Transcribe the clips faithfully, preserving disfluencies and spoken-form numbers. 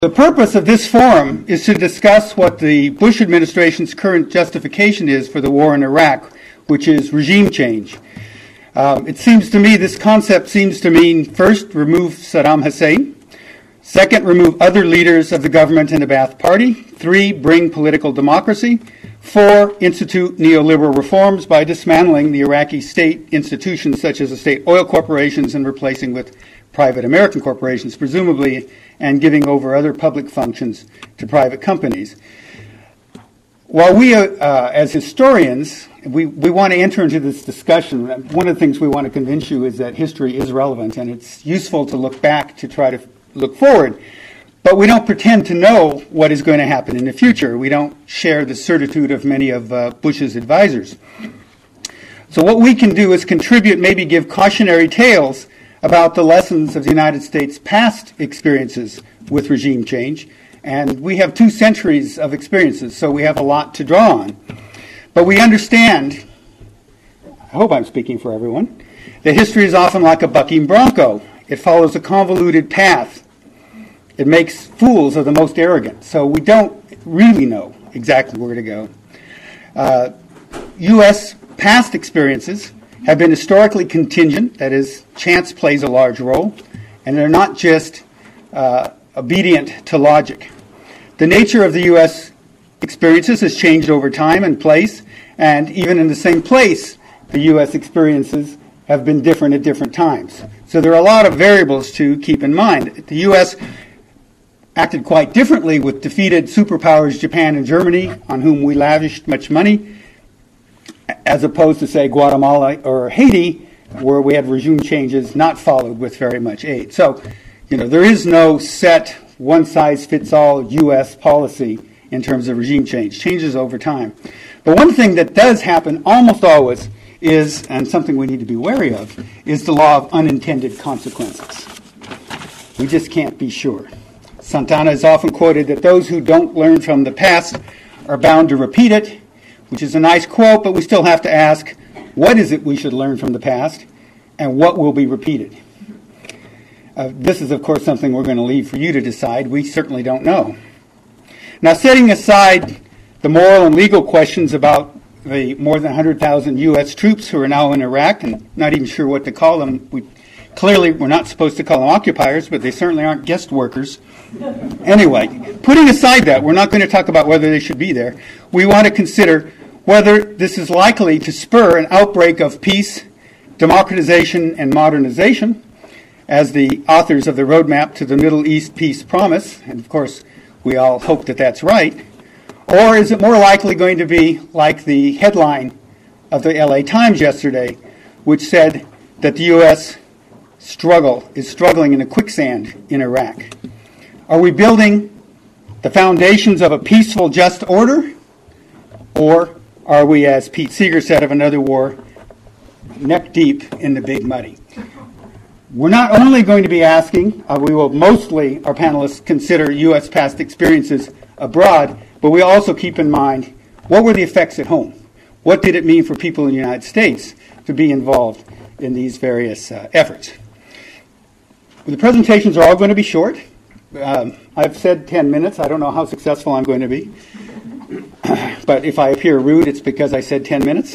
The purpose of this forum is to discuss what the Bush administration's current justification is for the war in Iraq, which is regime change. Um, it seems to me this concept seems to mean, first, remove Saddam Hussein; second, remove other leaders of the government and the Ba'ath Party; three, bring political democracy; four, institute neoliberal reforms by dismantling the Iraqi state institutions such as the state oil corporations and replacing with private American corporations, presumably, and giving over other public functions to private companies. While we, uh, uh, as historians, we, we want to enter into this discussion, one of the things we want to convince you is that history is relevant and it's useful to look back to try to look forward. But we don't pretend to know what is going to happen in the future. We don't share the certitude of many of uh, Bush's advisors. So what we can do is contribute, maybe give cautionary tales about the lessons of the United States' past experiences with regime change. And we have two centuries of experiences, so we have a lot to draw on. But we understand, I hope I'm speaking for everyone, that history is often like a bucking bronco. It follows a convoluted path. It makes fools of the most arrogant. So we don't really know exactly where to go. Uh, U S past experiences have been historically contingent, that is, chance plays a large role, and they're not just uh, obedient to logic. The nature of the U S experiences has changed over time and place, and even in the same place, the U S experiences have been different at different times. So there are a lot of variables to keep in mind. The U S acted quite differently with defeated superpowers Japan and Germany, on whom we lavished much money, as opposed to, say, Guatemala or Haiti, where we had regime changes not followed with very much aid. So, you know, there is no set one-size-fits-all U S policy in terms of regime change. Changes over time. But one thing that does happen almost always is, and something we need to be wary of, is the law of unintended consequences. We just can't be sure. Santana is often quoted that those who don't learn from the past are bound to repeat it, which is a nice quote, but we still have to ask, what is it we should learn from the past, and what will be repeated? Uh, this is, of course, something we're going to leave for you to decide. We certainly don't know. Now, setting aside the moral and legal questions about the more than one hundred thousand U S troops who are now in Iraq, and not even sure what to call them, we clearly we're not supposed to call them occupiers, but they certainly aren't guest workers. Anyway, putting aside that, we're not going to talk about whether they should be there. We want to consider whether this is likely to spur an outbreak of peace, democratization, and modernization, as the authors of the Roadmap to the Middle East Peace promise, and of course we all hope that that's right, or is it more likely going to be like the headline of the L A Times yesterday, which said that the U S struggle is struggling in a quicksand in Iraq? Are we building the foundations of a peaceful, just order, or are we, as Pete Seeger said of another war, neck deep in the big muddy? We're not only going to be asking, uh, we will mostly, our panelists, consider U S past experiences abroad, but we also keep in mind, what were the effects at home? What did it mean for people in the United States to be involved in these various uh, efforts? The presentations are all going to be short. Um, I've said ten minutes. I don't know how successful I'm going to be. But if I appear rude, it's because I said ten minutes.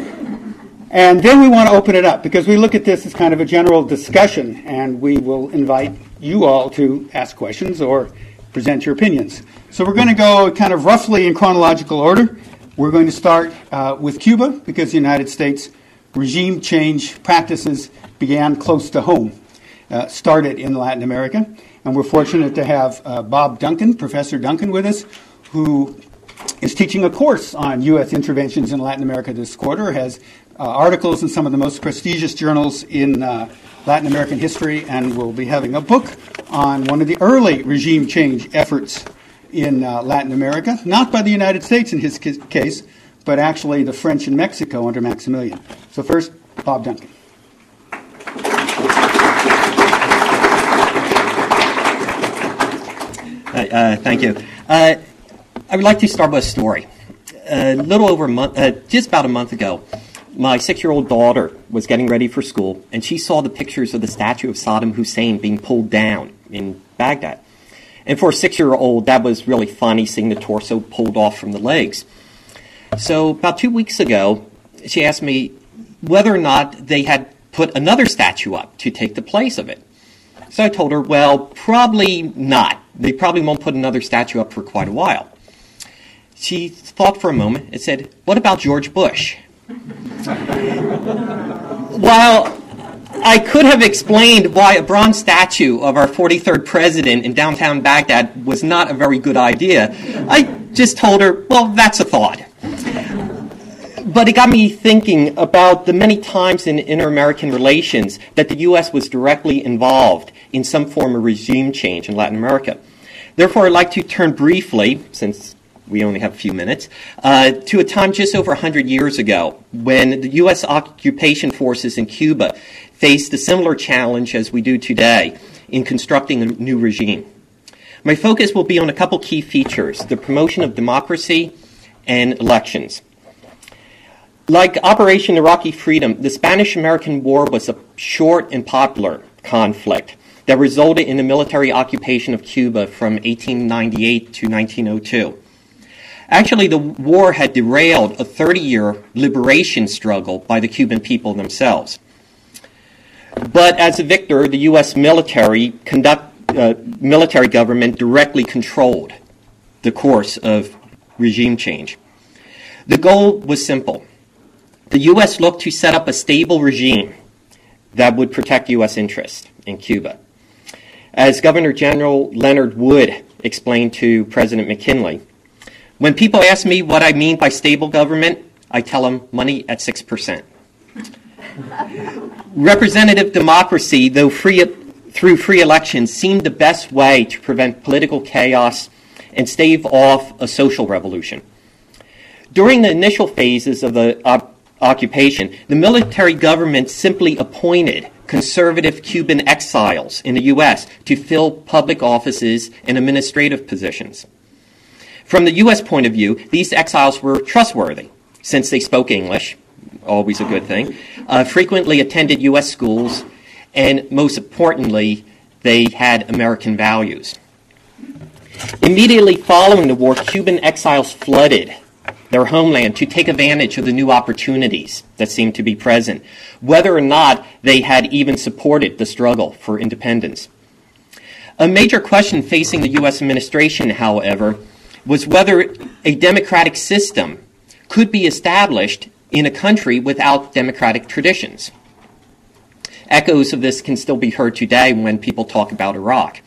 And then we want to open it up, because we look at this as kind of a general discussion, and we will invite you all to ask questions or present your opinions. So we're going to go kind of roughly in chronological order. We're going to start uh, with Cuba, because the United States regime change practices began close to home, uh, started in Latin America. And we're fortunate to have uh, Bob Duncan, Professor Duncan, with us, who is teaching a course on U S interventions in Latin America this quarter, has uh, articles in some of the most prestigious journals in uh, Latin American history, and will be having a book on one of the early regime change efforts in uh, Latin America, not by the United States in his case, but actually the French in Mexico under Maximilian. So first, Bob Duncan. Uh, thank you. Uh, I would like to start with a story. A little over a month, uh, just about a month ago, my six-year-old daughter was getting ready for school, and she saw the pictures of the statue of Saddam Hussein being pulled down in Baghdad. And for a six-year-old, that was really funny, seeing the torso pulled off from the legs. So about two weeks ago, she asked me whether or not they had put another statue up to take the place of it. So I told her, well, probably not. They probably won't put another statue up for quite a while. She thought for a moment and said, what about George Bush? While I could have explained why a bronze statue of our forty-third president in downtown Baghdad was not a very good idea, I just told her, well, that's a thought. But it got me thinking about the many times in inter-American relations that the U S was directly involved in some form of regime change in Latin America. Therefore, I'd like to turn briefly, since we only have a few minutes, uh, to a time just over one hundred years ago when the U S occupation forces in Cuba faced a similar challenge as we do today in constructing a new regime. My focus will be on a couple key features: the promotion of democracy and elections. Like Operation Iraqi Freedom, the Spanish-American War was a short and popular conflict that resulted in the military occupation of Cuba from eighteen ninety-eight to nineteen oh two. Actually, the war had derailed a thirty-year liberation struggle by the Cuban people themselves. But as a victor, the U S military conduct, uh, military government directly controlled the course of regime change. The goal was simple. The U S looked to set up a stable regime that would protect U S interests in Cuba. As Governor General Leonard Wood explained to President McKinley, when people ask me what I mean by stable government, I tell them money at six percent. Representative democracy, though free through free elections, seemed the best way to prevent political chaos and stave off a social revolution. During the initial phases of the op- occupation, the military government simply appointed conservative Cuban exiles in the U S to fill public offices and administrative positions. From the U S point of view, these exiles were trustworthy, since they spoke English, always a good thing, uh, frequently attended U S schools, and most importantly, they had American values. Immediately following the war, Cuban exiles flooded their homeland to take advantage of the new opportunities that seemed to be present, whether or not they had even supported the struggle for independence. A major question facing the U S administration, however, was whether a democratic system could be established in a country without democratic traditions. Echoes of this can still be heard today when people talk about Iraq.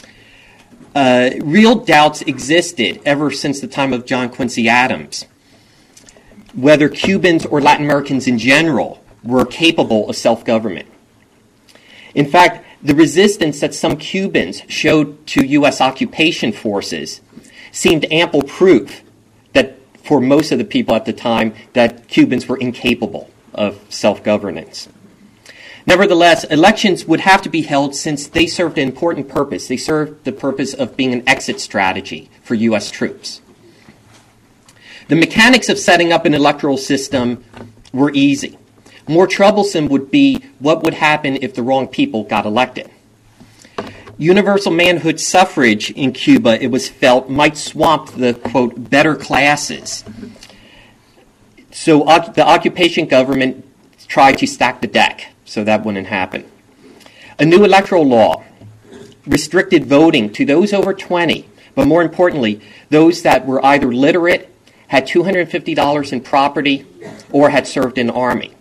Uh, real doubts existed ever since the time of John Quincy Adams, whether Cubans or Latin Americans in general were capable of self-government. In fact, the resistance that some Cubans showed to U S occupation forces seemed ample proof that for most of the people at the time that Cubans were incapable of self-governance. Nevertheless, elections would have to be held since they served an important purpose. They served the purpose of being an exit strategy for U S troops. The mechanics of setting up an electoral system were easy. More troublesome would be what would happen if the wrong people got elected. Universal manhood suffrage in Cuba, it was felt, might swamp the, quote, better classes. So uh, the occupation government tried to stack the deck so that wouldn't happen. A new electoral law restricted voting to those over twenty, but more importantly, those that were either literate, had two hundred fifty dollars in property, or had served in the Army.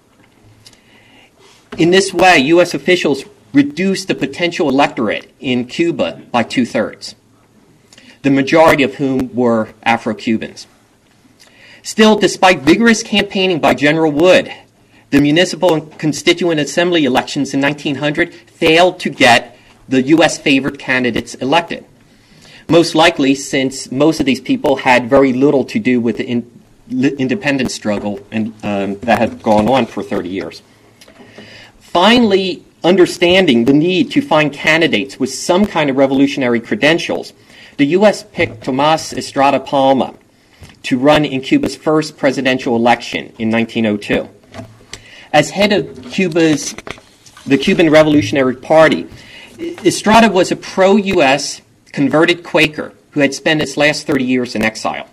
In this way, U S officials reduced the potential electorate in Cuba by two-thirds, the majority of whom were Afro-Cubans. Still, despite vigorous campaigning by General Wood, the municipal and constituent assembly elections in nineteen hundred failed to get the U S-favored candidates elected, most likely since most of these people had very little to do with the in, independence struggle and, um, that had gone on for thirty years. Finally, understanding the need to find candidates with some kind of revolutionary credentials, the U S picked Tomas Estrada Palma to run in Cuba's first presidential election in nineteen oh two. As head of Cuba's, the Cuban Revolutionary Party, Estrada was a pro-U S converted Quaker who had spent his last thirty years in exile.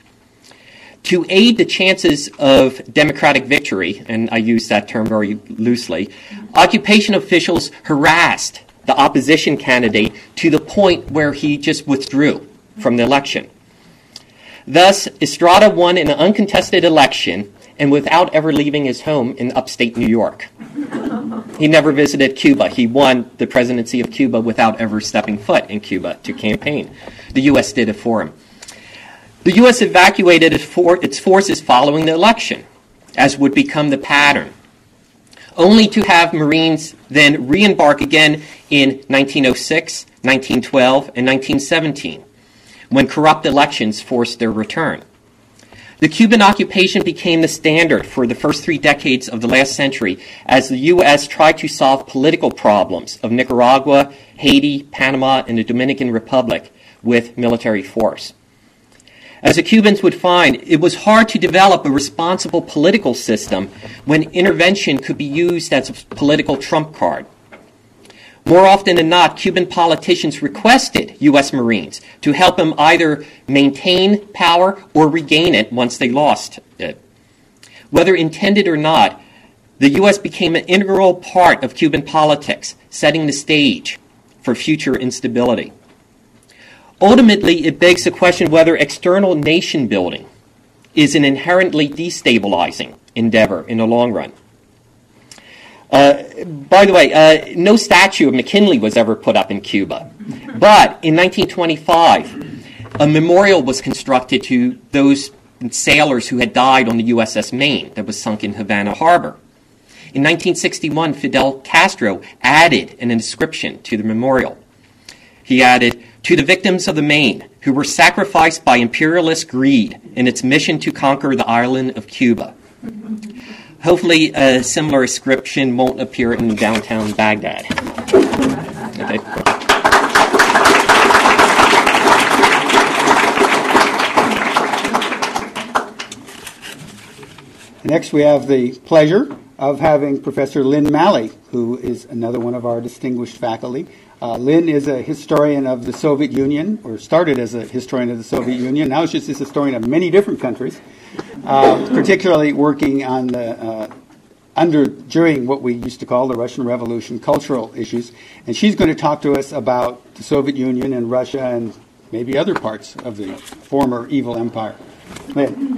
To aid the chances of democratic victory, and I use that term very loosely, occupation officials harassed the opposition candidate to the point where he just withdrew from the election. Thus, Estrada won an uncontested election and without ever leaving his home in upstate New York. He never visited Cuba. He won the presidency of Cuba without ever stepping foot in Cuba to campaign. The U S did it for him. The U S evacuated its forces following the election, as would become the pattern, only to have Marines then re-embark again in nineteen oh six, nineteen twelve, and nineteen seventeen, when corrupt elections forced their return. The Cuban occupation became the standard for the first three decades of the last century as the U S tried to solve political problems of Nicaragua, Haiti, Panama, and the Dominican Republic with military force. As the Cubans would find, it was hard to develop a responsible political system when intervention could be used as a political trump card. More often than not, Cuban politicians requested U S Marines to help them either maintain power or regain it once they lost it. Whether intended or not, the U S became an integral part of Cuban politics, setting the stage for future instability. Ultimately, it begs the question whether external nation building is an inherently destabilizing endeavor in the long run. Uh, by the way, uh, no statue of McKinley was ever put up in Cuba. But in nineteen twenty-five, a memorial was constructed to those sailors who had died on the U S S Maine that was sunk in Havana Harbor. In nineteen sixty-one, Fidel Castro added an inscription to the memorial. He added, "To the victims of the Maine who were sacrificed by imperialist greed in its mission to conquer the island of Cuba." Hopefully, a similar inscription won't appear in downtown Baghdad. Okay. Next, we have the pleasure of having Professor Lynn Malley, who is another one of our distinguished faculty. Uh, Lynn is a historian of the Soviet Union, or started as a historian of the Soviet Union. Now she's just a historian of many different countries, uh, particularly working on the uh, under during what we used to call the Russian Revolution cultural issues. And she's going to talk to us about the Soviet Union and Russia and maybe other parts of the former evil empire. Lynn.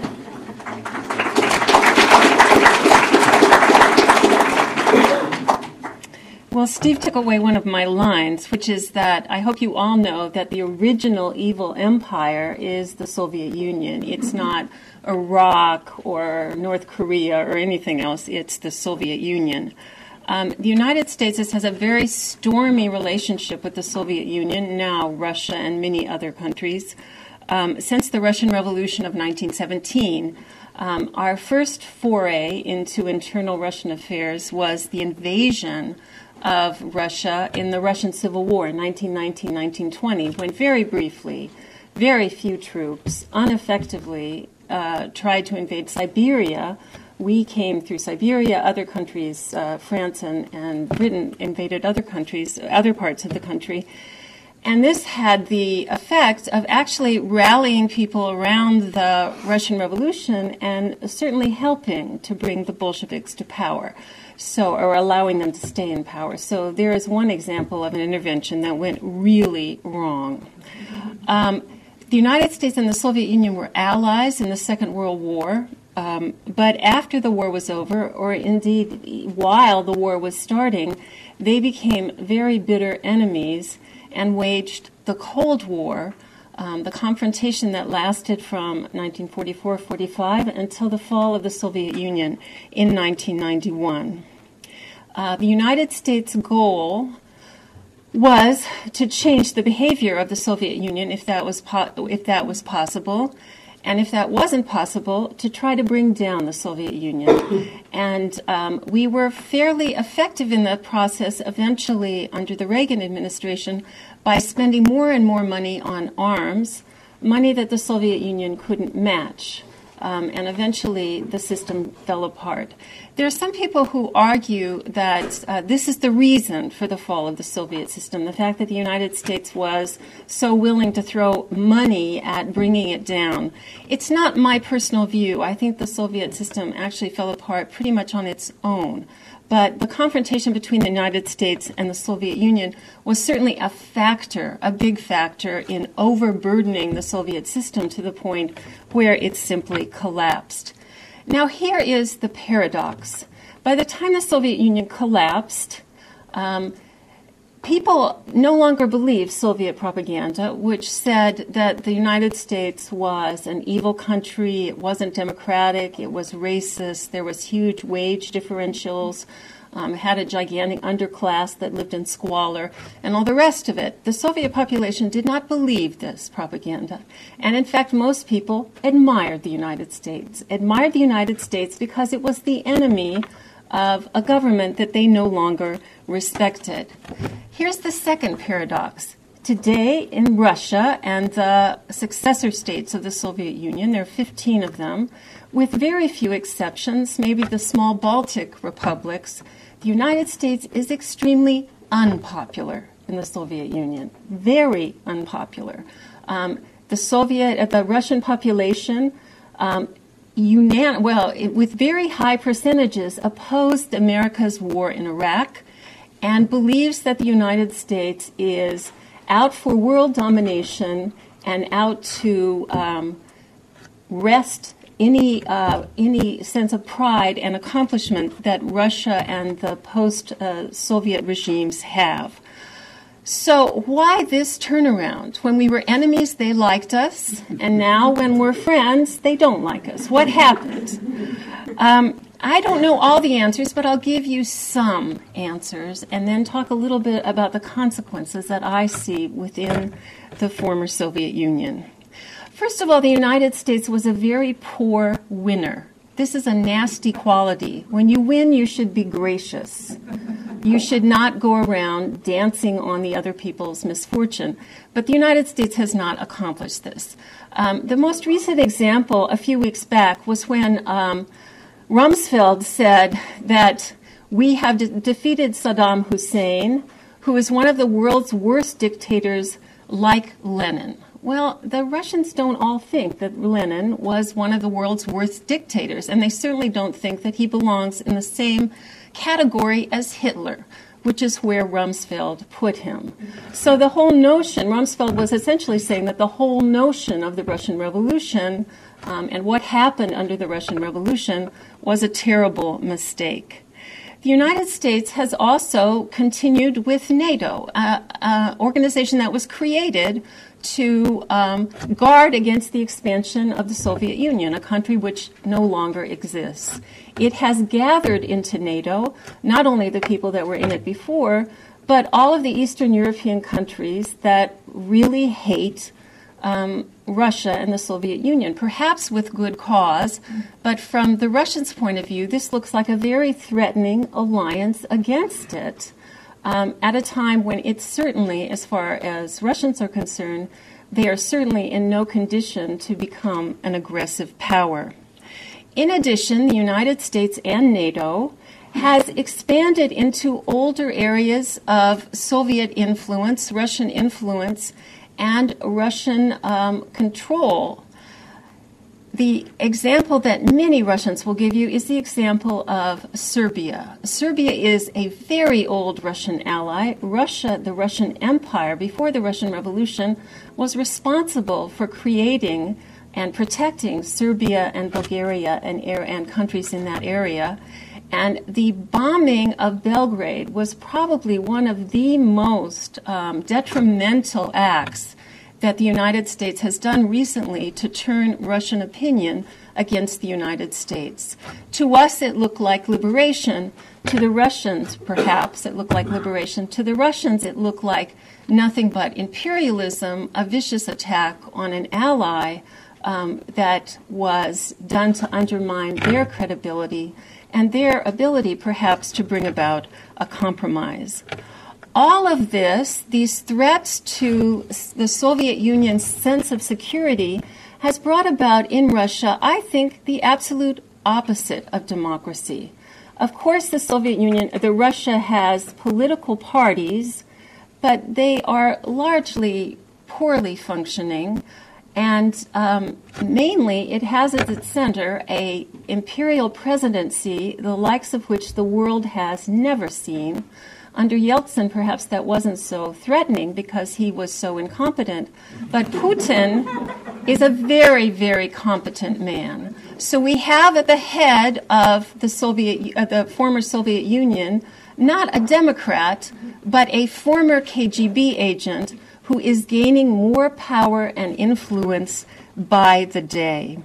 Well, Steve took away one of my lines, which is that I hope you all know that the original evil empire is the Soviet Union. It's not Iraq or North Korea or anything else. It's the Soviet Union. Um, the United States has a very stormy relationship with the Soviet Union, now Russia and many other countries. Um, since the Russian Revolution of nineteen seventeen, um, our first foray into internal Russian affairs was the invasion of Russia in the Russian Civil War in nineteen nineteen to nineteen twenty, when very briefly, very few troops ineffectively uh, tried to invade Siberia. We came through Siberia, other countries, uh, France and, and Britain invaded other countries, other parts of the country. And this had the effect of actually rallying people around the Russian Revolution and certainly helping to bring the Bolsheviks to power. So, or allowing them to stay in power. So there is one example of an intervention that went really wrong. Um, the United States and the Soviet Union were allies in the Second World War, um, but after the war was over, or indeed while the war was starting, they became very bitter enemies and waged the Cold War, Um, the confrontation that lasted from nineteen forty-four forty-five until the fall of the Soviet Union in nineteen ninety-one. Uh, the United States' goal was to change the behavior of the Soviet Union if that was po- if that was possible, and if that wasn't possible, to try to bring down the Soviet Union. And um, we were fairly effective in that process eventually under the Reagan administration by spending more and more money on arms, money that the Soviet Union couldn't match. Um, and eventually the system fell apart. There are some people who argue that uh, this is the reason for the fall of the Soviet system, the fact that the United States was so willing to throw money at bringing it down. It's not my personal view. I think the Soviet system actually fell apart pretty much on its own. But the confrontation between the United States and the Soviet Union was certainly a factor, a big factor, in overburdening the Soviet system to the point where it simply collapsed. Now, here is the paradox. By the time the Soviet Union collapsed, um, people no longer believed Soviet propaganda, which said that the United States was an evil country, it wasn't democratic, it was racist, there was huge wage differentials, um, had a gigantic underclass that lived in squalor, and all the rest of it. The Soviet population did not believe this propaganda. And in fact, most people admired the United States, admired the United States because it was the enemy of a government that they no longer respected. Here's the second paradox. Today in Russia and the successor states of the Soviet Union, there are fifteen of them, with very few exceptions, maybe the small Baltic republics, the United States is extremely unpopular in the Soviet Union, very unpopular. Um, the Soviet, uh, the Russian population, um, Unan- well, it, with very high percentages, opposed America's war in Iraq and believes that the United States is out for world domination and out to um, wrest any uh, any sense of pride and accomplishment that Russia and the post-Soviet uh, regimes have. So why this turnaround? When we were enemies, they liked us, and now when we're friends, they don't like us. What happened? Um, I don't know all the answers, but I'll give you some answers and then talk a little bit about the consequences that I see within the former Soviet Union. First of all, the United States was a very poor winner. This is a nasty quality. When you win, you should be gracious. You should not go around dancing on the other people's misfortune. But the United States has not accomplished this. Um, the most recent example a few weeks back was when um, Rumsfeld said that we have de- defeated Saddam Hussein, who is one of the world's worst dictators, like Lenin. Well, the Russians don't all think that Lenin was one of the world's worst dictators, and they certainly don't think that he belongs in the same category as Hitler, which is where Rumsfeld put him. So the whole notion, Rumsfeld was essentially saying that the whole notion of the Russian Revolution um, and what happened under the Russian Revolution was a terrible mistake. The United States has also continued with NATO, an organization that was created to um, guard against the expansion of the Soviet Union, a country which no longer exists. It has gathered into NATO not only the people that were in it before, but all of the Eastern European countries that really hate um, Russia and the Soviet Union, perhaps with good cause, but from the Russians' point of view, this looks like a very threatening alliance against it. Um, at a time when it's certainly, as far as Russians are concerned, they are certainly in no condition to become an aggressive power. In addition, the United States and NATO has expanded into older areas of Soviet influence, Russian influence, and Russian um, control. The example that many Russians will give you is the example of Serbia. Serbia is a very old Russian ally. Russia, the Russian Empire, before the Russian Revolution, was responsible for creating and protecting Serbia and Bulgaria and, and countries in that area. And the bombing of Belgrade was probably one of the most um, detrimental acts that the United States has done recently to turn Russian opinion against the United States. To us, it looked like liberation. To the Russians, perhaps, it looked like liberation. To the Russians, it looked like nothing but imperialism, a vicious attack on an ally um, that was done to undermine their credibility and their ability, perhaps, to bring about a compromise. All of this, these threats to the Soviet Union's sense of security, has brought about in Russia, I think, the absolute opposite of democracy. Of course, the Soviet Union, the Russia has political parties, but they are largely poorly functioning, and um, mainly it has at its center a imperial presidency, the likes of which the world has never seen. Under Yeltsin, perhaps that wasn't so threatening because he was so incompetent, but Putin is a very, very competent man. So we have at the head of the Soviet, uh, the former Soviet Union, not a Democrat, but a former K G B agent who is gaining more power and influence by the day.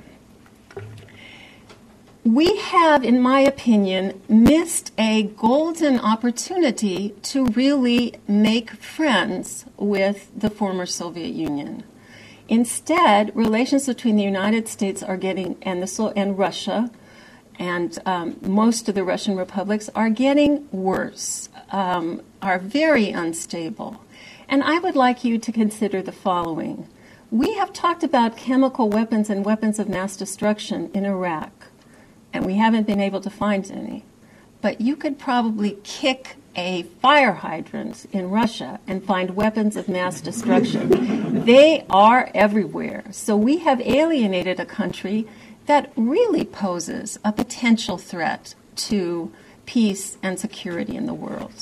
We have, in my opinion, missed a golden opportunity to really make friends with the former Soviet Union. Instead, relations between the United States are getting and the and Russia and um, most of the Russian republics are getting worse, um, are very unstable. And I would like you to consider the following. We have talked about chemical weapons and weapons of mass destruction in Iraq, and we haven't been able to find any. But you could probably kick a fire hydrant in Russia and find weapons of mass destruction. They are everywhere. So we have alienated a country that really poses a potential threat to peace and security in the world.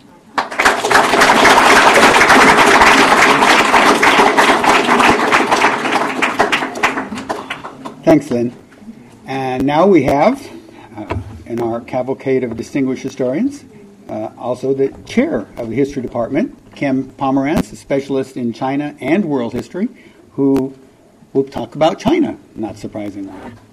Thanks, Lynn. And now we have, uh, in our cavalcade of distinguished historians, uh, also the chair of the History Department, Kim Pomerantz, a specialist in China and world history, who will talk about China, not surprisingly.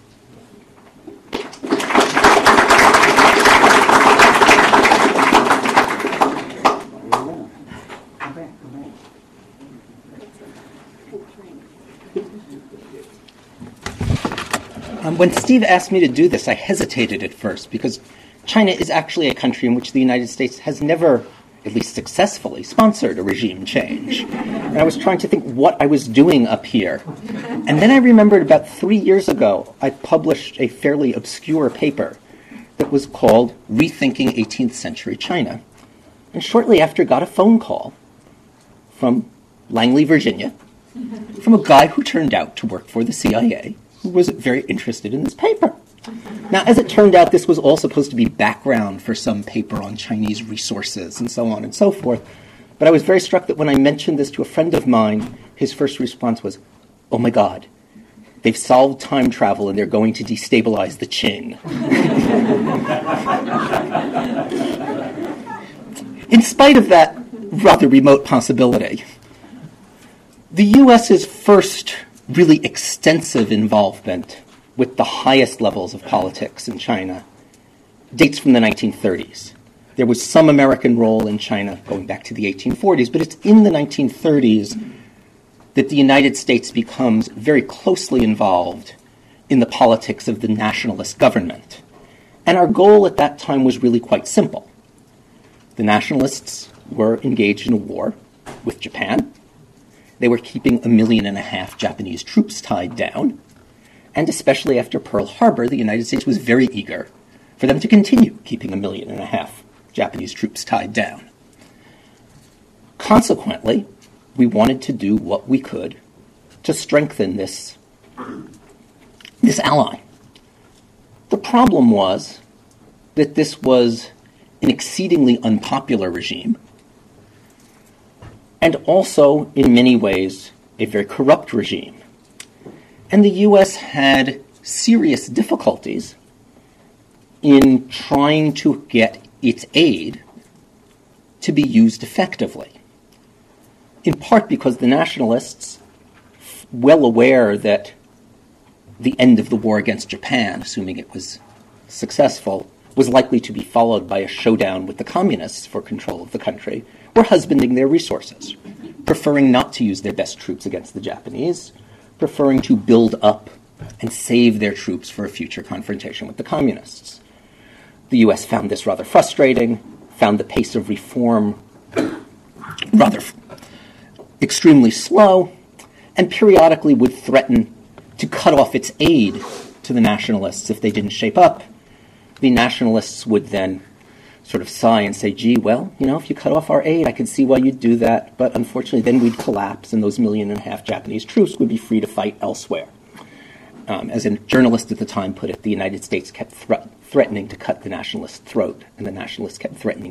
Um, when Steve asked me to do this, I hesitated at first because China is actually a country in which the United States has never, at least successfully, sponsored a regime change. And I was trying to think what I was doing up here. And then I remembered about three years ago, I published a fairly obscure paper that was called Rethinking eighteenth Century China. And shortly after, got a phone call from Langley, Virginia, from a guy who turned out to work for the C I A, who was very interested in this paper. Now, as it turned out, this was all supposed to be background for some paper on Chinese resources and so on and so forth. But I was very struck that when I mentioned this to a friend of mine, his first response was, "Oh my God, they've solved time travel and they're going to destabilize the Qing." In spite of that rather remote possibility, the U S's first really extensive involvement with the highest levels of politics in China dates from the nineteen thirties. There was some American role in China going back to the eighteen forties, but it's in the nineteen thirties that the United States becomes very closely involved in the politics of the nationalist government. And our goal at that time was really quite simple. The nationalists were engaged in a war with Japan. They were keeping a million and a half Japanese troops tied down. And especially after Pearl Harbor, the United States was very eager for them to continue keeping a million and a half Japanese troops tied down. Consequently, we wanted to do what we could to strengthen this, this ally. The problem was that this was an exceedingly unpopular regime, and also, in many ways, a very corrupt regime. And the U S had serious difficulties in trying to get its aid to be used effectively, in part because the nationalists, well aware that the end of the war against Japan, assuming it was successful, was likely to be followed by a showdown with the communists for control of the country, were husbanding their resources, preferring not to use their best troops against the Japanese, preferring to build up and save their troops for a future confrontation with the communists. The U S found this rather frustrating, found the pace of reform rather f- extremely slow, and periodically would threaten to cut off its aid to the nationalists if they didn't shape up. The nationalists would then sort of sigh and say, gee, well, you know, if you cut off our aid, I can see why you'd do that. But unfortunately, then we'd collapse, and those million and a half Japanese troops would be free to fight elsewhere. Um, as a journalist at the time put it, the United States kept thre- threatening to cut the nationalist throat, and the nationalists kept threatening